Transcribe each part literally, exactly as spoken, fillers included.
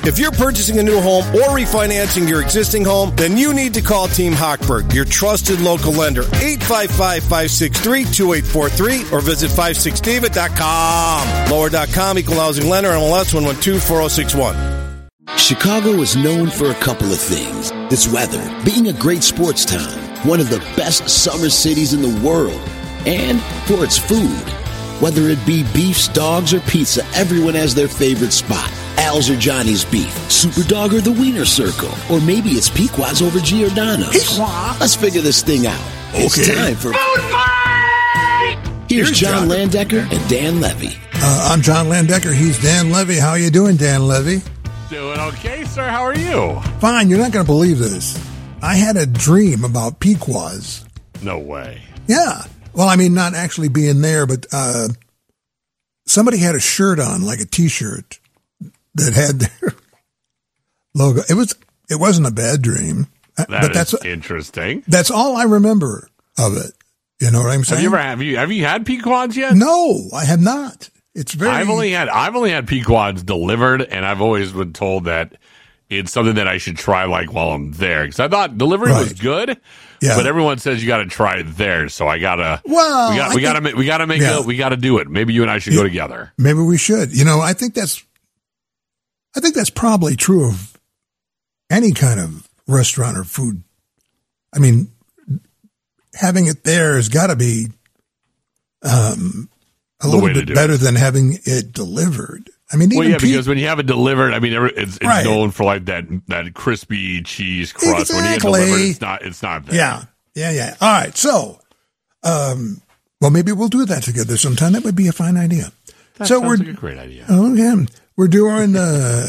If you're purchasing a new home or refinancing your existing home, then you need to call Team Hochberg, your trusted local lender. eight five five, five six three, two eight four three or visit five six david dot com. Lower dot com, equal housing lender, M L S one one two four zero six one. Chicago is known for a couple of things. Its weather, being a great sports town, one of the best summer cities in the world, and for its food. Whether it be beefs, dogs, or pizza, everyone has their favorite spot. Al's or Johnny's Beef, Superdog or the Wiener Circle, or maybe it's Pequod's over Giordano's. Pequod. Let's figure this thing out. Okay. It's time for Food Fight! Here's, Here's John, John Landecker and Dan Levy. Uh, I'm John Landecker. He's Dan Levy. How you doing, Dan Levy? Doing okay, sir. How are you? Fine. You're not going to believe this. I had a dream about Pequod's. No way. Yeah. Well, I mean, not actually being there, but uh, somebody had a shirt on, like a T-shirt, that had their logo. It was. It wasn't a bad dream. That but is that's interesting. That's all I remember of it. You know what I'm saying? Have you ever have you have you had Pequod's yet? No, I have not. It's very. I've only had I've only had Pequod's delivered, and I've always been told that it's something that I should try like while I'm there, because I thought delivery right. was good. Yeah. But everyone says you got to try it there, so I gotta. Well, we got we got to we got to make yeah. a, we got to do it. Maybe you and I should yeah. go together. Maybe we should. You know, I think that's. I think that's probably true of any kind of restaurant or food. I mean, having it there has got to be um, a the little bit better it. than having it delivered. I mean, even well, yeah, Pete, because when you have it delivered, I mean, it's, it's right. known for like that that crispy cheese crust. Exactly. When you get delivered, it's not it's not there. Yeah, yeah, yeah. All right, so, um, well, maybe we'll do that together sometime. That would be a fine idea. That so sounds we're like a great idea. Okay, we're doing uh,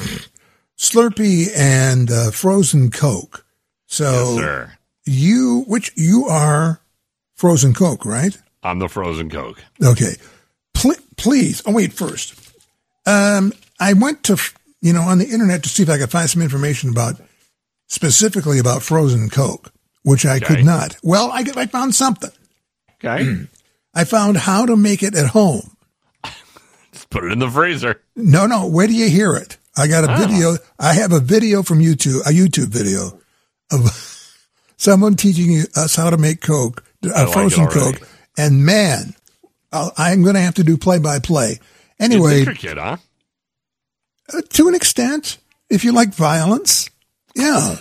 Slurpee and uh, frozen Coke. So yes, sir. you, which you are frozen Coke, right? I'm the frozen Coke. Okay, Pl- please. Oh, wait, first. Um, I went to, you know, on the internet to see if I could find some information about, specifically about frozen Coke, which I okay. could not. Well, I, I found something. Okay. I found how to make it at home. Just put it in the freezer. No, no. Where do you hear it? I got a oh. video. I have a video from YouTube, a YouTube video of someone teaching us how to make Coke, uh, frozen like Coke. And man, I'll, I'm going to have to do play by play. Anyway, it's intricate, huh? Uh, to an extent, if you like violence, yeah.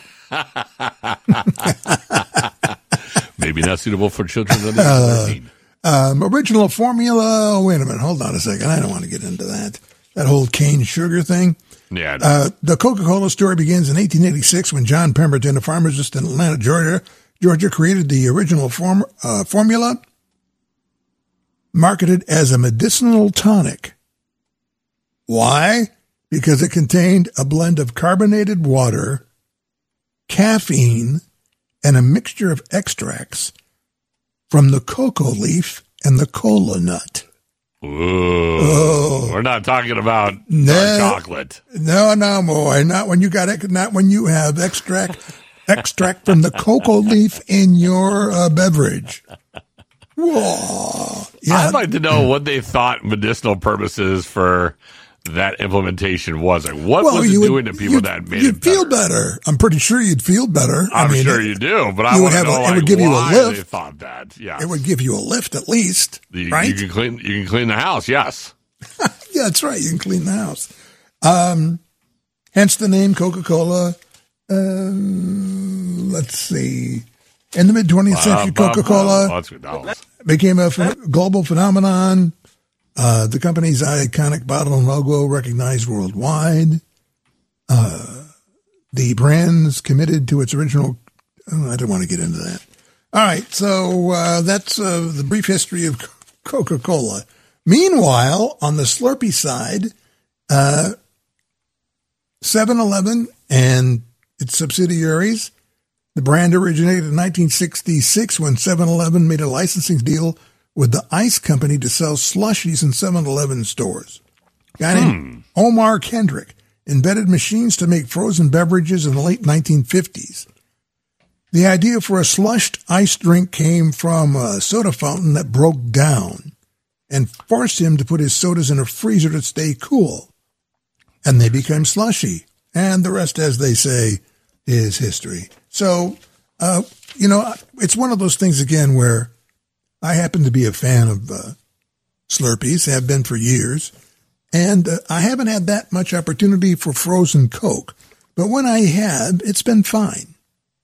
Maybe not suitable for children under thirteen. Uh, um, original formula. Oh, wait a minute. Hold on a second. I don't want to get into that. That whole cane sugar thing. Yeah. Uh, the Coca-Cola story begins in eighteen eighty-six when John Pemberton, a pharmacist in Atlanta, Georgia, Georgia, created the original form, uh, formula, marketed as a medicinal tonic. Why? Because it contained a blend of carbonated water, caffeine, and a mixture of extracts from the cocoa leaf and the cola nut. Ooh, oh, we're not talking about no, chocolate. No, no, boy, not when you got not when you have extract extract from the cocoa leaf in your uh, beverage. Whoa! Yeah. I'd like to know what they thought medicinal purposes for that implementation was. Like, what well, was it doing would, to people that made you'd it better? feel better. I'm pretty sure you'd feel better. I'm I mean, sure it, you do, but I you want to know a, like, it would give why you a lift. they thought that. Yeah, it would give you a lift at least, you, right? You can clean. You can clean the house. Yes. Yeah, that's right. You can clean the house. Um, hence the name Coca-Cola. Um, let's see. In the mid-twentieth century, Coca-Cola uh, became a ph- global phenomenon. Uh, the company's iconic bottle and logo recognized worldwide. Uh, the brand's committed to its original. Oh, I don't want to get into that. All right, so uh, that's uh, the brief history of Coca-Cola. Meanwhile, on the Slurpee side, uh, seven eleven and its subsidiaries, the brand originated in nineteen sixty-six when seven eleven made a licensing deal with the Ice Company to sell slushies in seven eleven stores. A guy hmm. named Omar Kendrick invented machines to make frozen beverages in the late nineteen fifties. The idea for a slushed ice drink came from a soda fountain that broke down and forced him to put his sodas in a freezer to stay cool. and they become slushy. And the rest, as they say, is history. So, uh, you know, it's one of those things, again, where I happen to be a fan of uh, Slurpees, have been for years, and uh, I haven't had that much opportunity for frozen Coke. But when I have, it's been fine.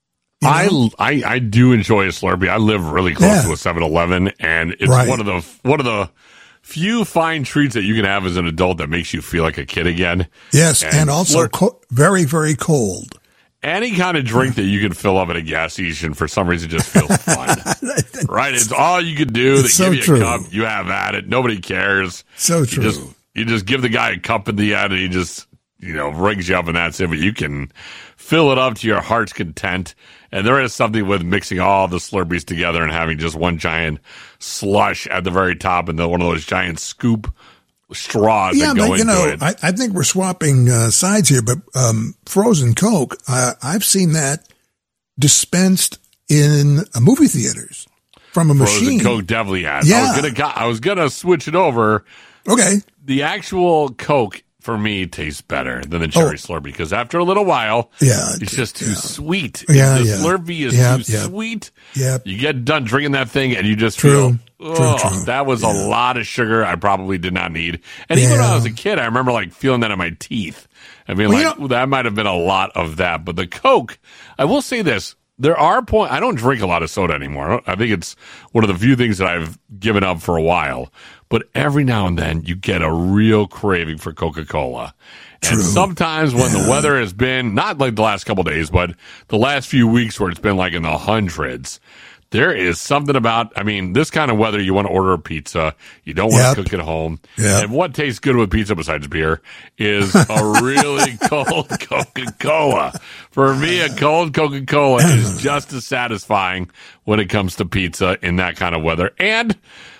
I, I I do enjoy a Slurpee. I live really close yeah. to a seven eleven, and it's right. one of the one of the few fine treats that you can have as an adult that makes you feel like a kid again. Yes, and, and also Slurp- co- very, very cold. Any kind of drink that you can fill up at a gas station for some reason just feels fun. Right? It's all you can do. They so give you true. a cup. You have at it. Nobody cares. So true. You just, you just give the guy a cup in the end and he just, you know, rings you up and that's it. But you can fill it up to your heart's content. And there is something with mixing all the Slurpees together and having just one giant slush at the very top and then one of those giant scoop straws yeah, that go but, you into know, it. I, I think we're swapping uh, sides here, but um, frozen Coke, uh, I've seen that dispensed in uh, movie theaters from a frozen machine. Coke definitely has. Yeah. I was gonna, I was gonna switch it over. Okay. The actual Coke for me tastes better than the cherry oh. Slurpee because after a little while, yeah, it's just too yeah. sweet. Yeah, the yeah. Slurpee is yeah, too yeah. sweet. Yeah. You get done drinking that thing and you just true. feel, oh, true, true. that was yeah. a lot of sugar I probably did not need. And even yeah. when I was a kid, I remember like feeling that in my teeth. I mean, well, like, you know, that might have been a lot of that. But the Coke, I will say this. There are points, I don't drink a lot of soda anymore. I think it's one of the few things that I've given up for a while. But every now and then you get a real craving for Coca-Cola. True. And sometimes when yeah. the weather has been, not like the last couple of days, but the last few weeks where it's been like in the hundreds, there is something about, I mean, this kind of weather, you want to order a pizza. You don't want yep. to cook at home. Yep. And what tastes good with pizza besides beer is a really cold Coca-Cola. For me, a cold Coca-Cola is just as satisfying when it comes to pizza in that kind of weather. And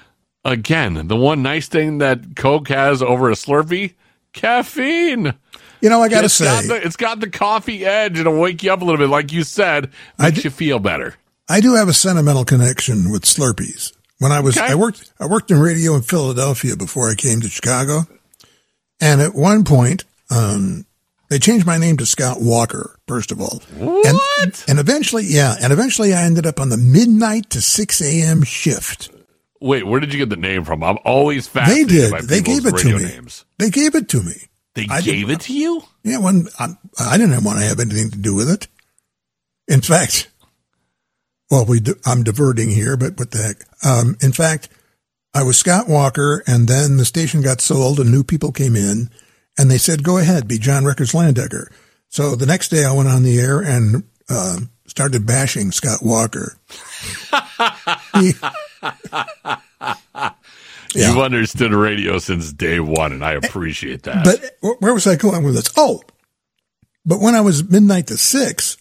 again, the one nice thing that Coke has over a Slurpee, caffeine. You know, I got to it's say, got the, it's got the coffee edge. It'll wake you up a little bit. Like you said, makes d- you feel better. I do have a sentimental connection with Slurpees. When I was, okay. I worked, I worked in radio in Philadelphia before I came to Chicago. And at one point, um, they changed my name to Scott Walker, first of all. What? And, and eventually, yeah, and eventually I ended up on the midnight to six a.m. shift. Wait, where did you get the name from? I'm always fascinated They did. by They gave it to radio me. Names. They gave it to me. They I gave did, it to you? Yeah, when I, I didn't want to have anything to do with it. In fact, well, we I'm diverting here, but what the heck? Um, in fact, I was Scott Walker, and then the station got sold, and new people came in, and they said, "Go ahead, be John Records Landecker." So the next day, I went on the air and uh, started bashing Scott Walker. he, You've yeah. understood radio since day one, and I appreciate that. But where was I going with this? Oh, but when I was midnight to six,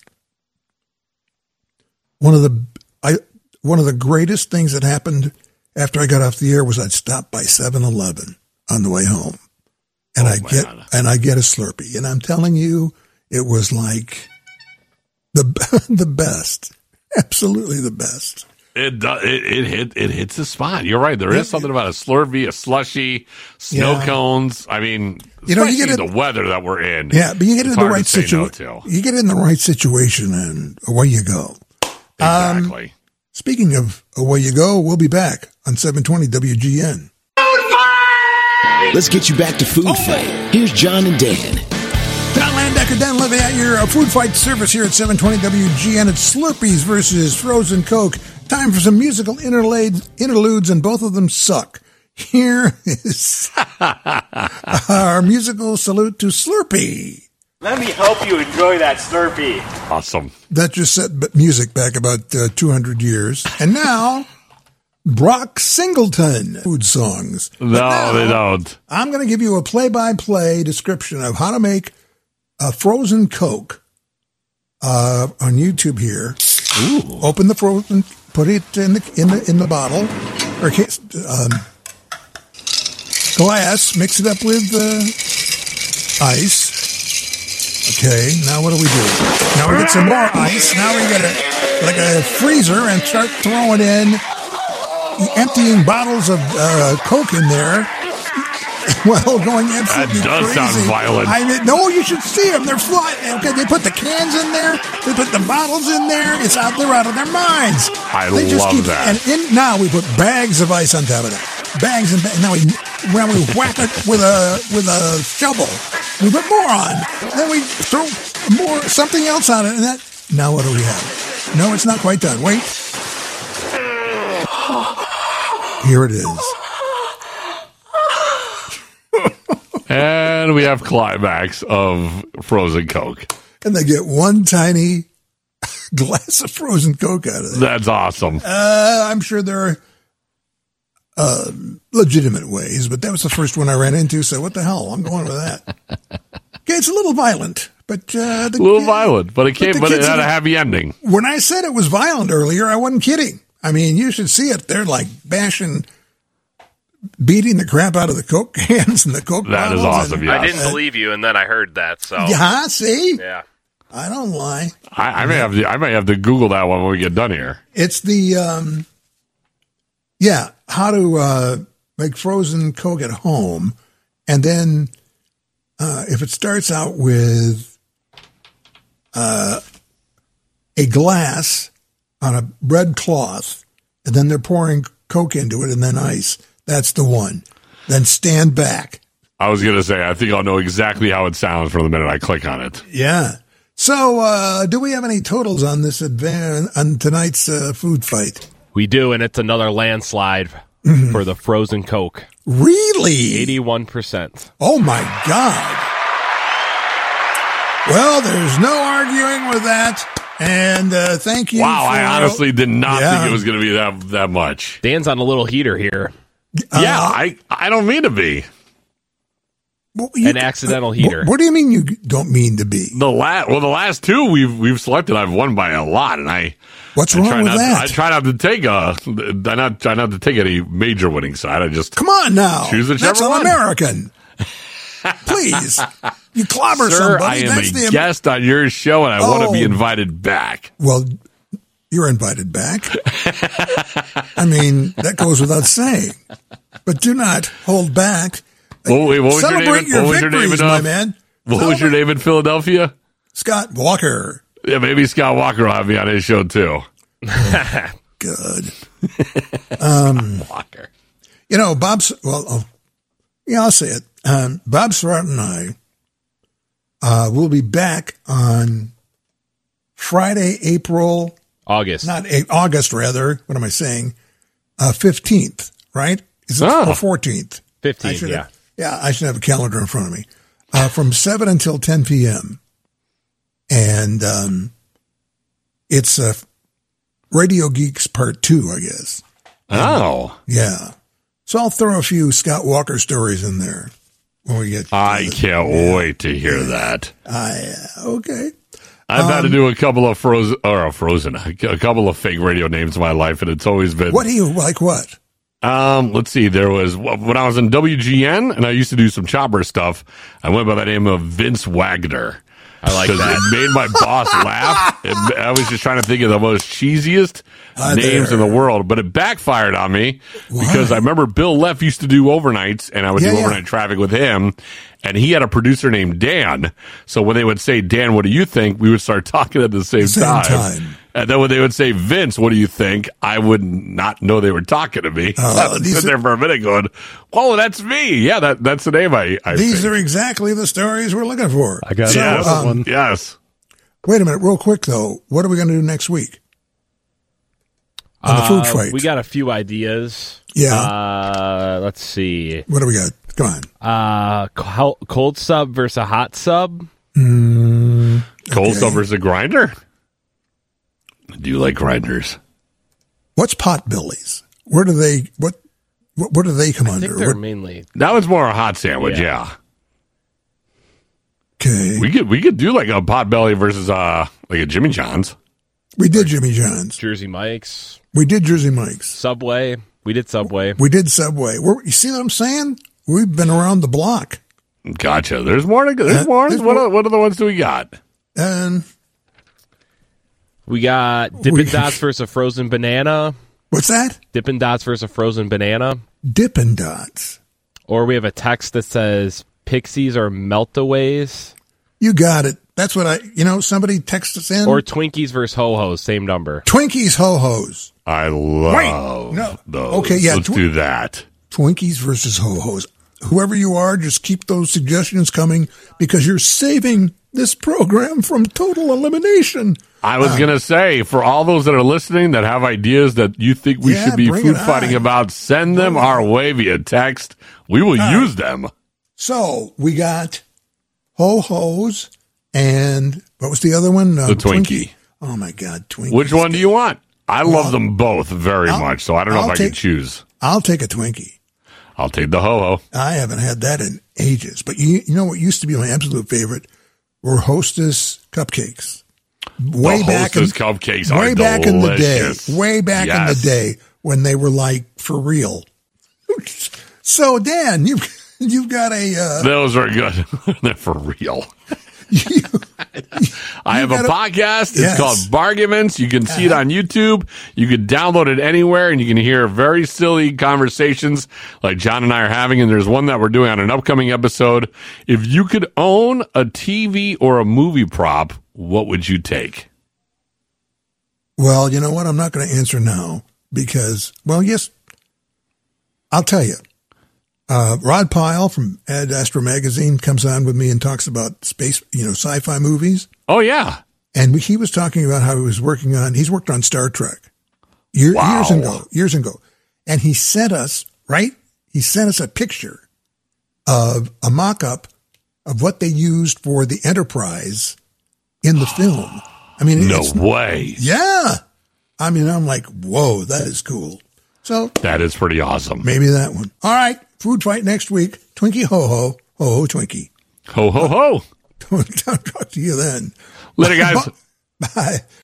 one of the I one of the greatest things that happened after I got off the air was I'd stop by seven eleven on the way home, and oh, I get and I get a Slurpee, and I'm telling you, it was like the the best, absolutely the best. It does. It, it hit. It hits the spot. You're right. There is something about a Slurpee, a slushy, snow yeah. cones. I mean, you know, you get the it, weather that we're in. Yeah, but you get in the right situation. No you get in the right situation, and away you go. Exactly. Um, speaking of away you go, we'll be back on seven twenty W G N. Let's get you back to Food Fight. Here's John and Dan. John Landecker, Dan Levy at your uh, Food Fight service here at seven twenty W G N. It's Slurpees versus Frozen Coke. Time for some musical interludes, interludes, and both of them suck. Here is our musical salute to Slurpee. Let me help you enjoy that Slurpee. Awesome. That just set music back about uh, two hundred years. And now, Brock Singleton food songs. No, now, they don't. I'm going to give you a play-by-play description of how to make a frozen Coke uh, on YouTube here. Ooh. Open the frozen, put it in the in the in the bottle or um, glass. Mix it up with uh, ice. Okay, now what do we do? Now we get some more ice. Now we get a like a freezer and start throwing in, emptying bottles of uh, Coke in there. Well, going absolutely That does crazy. sound violent. I mean, no, you should see them. They're flying. Okay, they put the cans in there. They put the bottles in there. It's out there out of their minds. I they just love keep, that. And in, now we put bags of ice on top of that. Bags and bags. Now we when we whack it with a with a shovel, we put more on. Then we throw more something else on it, and that. Now what do we have? No, it's not quite done. Wait. Here it is. And we have climax of frozen Coke. And they get one tiny glass of frozen Coke out of it. That's awesome. Uh, I'm sure there are uh, legitimate ways, but that was the first one I ran into, so what the hell? I'm going with that. Okay, it's a little violent, but... Uh, the, A little violent, but it came, the but it kids had a in it- happy ending. When I said it was violent earlier, I wasn't kidding. I mean, you should see it. They're like bashing, beating the crap out of the Coke cans and the Coke That is bottles awesome, and- yeah. I didn't believe you, and then I heard that. So Yeah, see? yeah. I don't lie. I, I may have to. I may have to Google that one when we get done here. It's the, um, yeah, how to uh, make frozen Coke at home. And then uh, if it starts out with uh, a glass on a red cloth, and then they're pouring Coke into it and then ice, that's the one. Then stand back. I was gonna say. I think I'll know exactly how it sounds from the minute I click on it. Yeah. So uh, do we have any totals on this advan- on tonight's uh, food fight? We do, and it's another landslide for the frozen Coke. Really? eighty-one percent. Oh, my God. Well, there's no arguing with that. And uh, thank you. Wow, for, I honestly did not Yeah. think it was going to be that that much. Dan's on a little heater here. Uh, yeah, I I don't mean to be. well, you- An accidental heater. What, what do you mean you don't mean to be? The last well, the last two we've we've selected, I've won by a lot, and I What's I wrong try with not that? I try not to take a I not try not to take any major winning side. I just Come on now. Choose whichever That's one. un-American. Please. You clobber Sir, somebody. I am That's a the, guest on your show, and I want to be Oh. invited back. Well, you're invited back. I mean, that goes without saying. But do not hold back. Well, wait, what was your Celebrate name? in- your what was your name victories, in, uh, my man. What was your Celebrate- name in Philadelphia? Scott Walker. Yeah, maybe Scott Walker will have me on his show too. Good. Um, Walker. You know, Bob's, well, oh, yeah, I'll say it. Um, Bob Surratt and I uh, will be back on Friday, April, August. not a, August, rather. What am I saying? Uh, fifteenth, right? Is it Oh. or fourteenth? I fifteen, should yeah. have, yeah, I should have a calendar in front of me. Uh, from seven until ten p.m. And um, it's uh, Radio Geeks Part two, I guess. Oh, Yeah. So I'll throw a few Scott Walker stories in there when we get. I can't wait to hear that. I uh, okay. I've had to Um, do a couple of frozen or a frozen, a couple of fake radio names in my life, and it's always been. What do you like? What? Um, let's see. There was when I was in W G N, and I used to do some chopper stuff. I went by the name of Vince Wagner. I like Because that. it made my boss laugh. It, I was just trying to think of the most cheesiest Hi names there. in the world, but it backfired on me because I remember Bill Leff used to do overnights, and I would Yeah, do yeah. overnight traffic with him. And he had a producer named Dan. So when they would say, Dan, what do you think? We would start talking at the same, Same time. time. And then when they would say, Vince, what do you think? I would not know they were talking to me. Oh, I would these sit are- there for a minute going, oh, that's me. Yeah, that, that's the name I, I These think. are exactly the stories we're looking for. I got so, Yes. um, yes. Wait a minute, real quick though. What are we going to do next week on the food Uh, fight? We got a few ideas. Yeah. Uh, let's see. What do we got? Come on. Uh, cold, cold sub versus a hot sub. Mm, Cold okay. Stone versus a grinder? Do you like grinders? What's potbellies? Where do they? What? What, what do they come I under? think they're What- mainly. That was more a hot sandwich, Yeah. yeah. okay, We could we could do like a potbelly versus uh like a Jimmy John's. we did Jimmy John's. Jersey Mike's. We did Jersey Mike's. Subway. We did Subway. We did Subway. We're, you see what I'm saying? We've been around the block. Gotcha. There's more. To, there's Uh, more. there's what more. are, what other ones do we got? And We got Dippin' We- Dots versus a frozen banana. what's that? Dippin' Dots versus a frozen banana. Dippin' Dots. Or we have a text that says Pixies or Meltaways. You got it. That's what I, you know, somebody text us in. Or Twinkies versus Ho-Hos, same number. Twinkies, Ho-Hos. I love Wait, no. those. Okay, yeah. Let's tw- do that. Twinkies versus Ho-Hos. Whoever you are, just keep those suggestions coming because you're saving this program from total elimination. I was Uh, going to say, for all those that are listening that have ideas that you think we Yeah, should be bring food it fighting on. about, send them our way via text. We will All use them. So we got Ho-Hos and what was the other one? Uh, The Twinkie. Oh, my God, Twinkie. Which one do you want? I Well, love them both very I'll- much, so I don't know I'll if I take- can choose. I'll take a Twinkie. I'll take the ho-ho. I haven't had that in ages. But you, you know what used to be my absolute favorite were Hostess cupcakes. Way the back Hostess in, cupcakes way are back in the day. delicious. Way back in Yes. the day when they were like for real. So Dan, you you've got a uh, Those are good. They're for real. you, I have a gotta- podcast. It's Yes. called Barguments. You can see it on YouTube. You can download it anywhere, and you can hear very silly conversations like John and I are having. And there's one that we're doing on an upcoming episode. If you could own a T V or a movie prop, what would you take? well, you know what? I'm not going to answer now because, well, yes, I'll tell you. Uh, Rod Pyle from Ad Astra Magazine comes on with me and talks about space, you know, sci-fi movies. Oh, yeah. And he was talking about how he was working on, he's worked on Star Trek year, Wow. years ago, years ago. And he sent us, right? He sent us a picture of a mock-up of what they used for the Enterprise in the film. I mean, No it's, way. yeah. I mean, I'm like, whoa, that is cool. So That is pretty awesome. maybe that one. All right. Food fight next week. Twinkie ho-ho. Ho-ho Twinkie. Ho, ho, ho. I'll talk to you then. Later, guys. Bye.